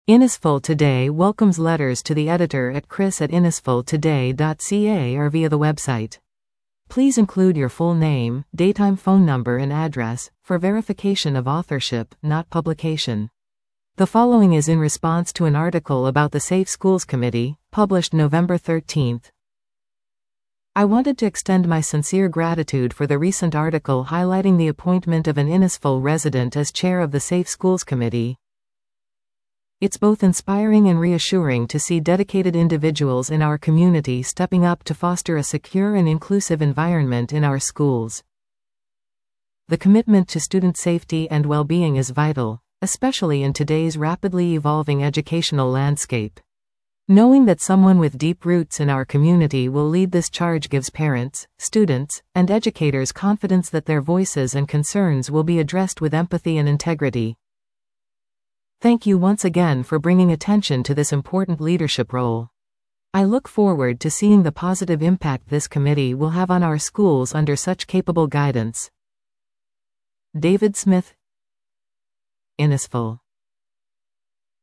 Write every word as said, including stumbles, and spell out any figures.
Innisful Today welcomes letters to the editor at chris at innisful today dot c a or via the website. Please include your full name, daytime phone number and address, for verification of authorship, not publication. The following is in response to an article about the Safe Schools Committee, published November thirteenth. I wanted to extend my sincere gratitude for the recent article highlighting the appointment of an Innisful resident as chair of the Safe Schools Committee. It's both inspiring and reassuring to see dedicated individuals in our community stepping up to foster a secure and inclusive environment in our schools. The commitment to student safety and well-being is vital, especially in today's rapidly evolving educational landscape. Knowing that someone with deep roots in our community will lead this charge gives parents, students, and educators confidence that their voices and concerns will be addressed with empathy and integrity. Thank you once again for bringing attention to this important leadership role. I look forward to seeing the positive impact this committee will have on our schools under such capable guidance. David Smith, Innisful.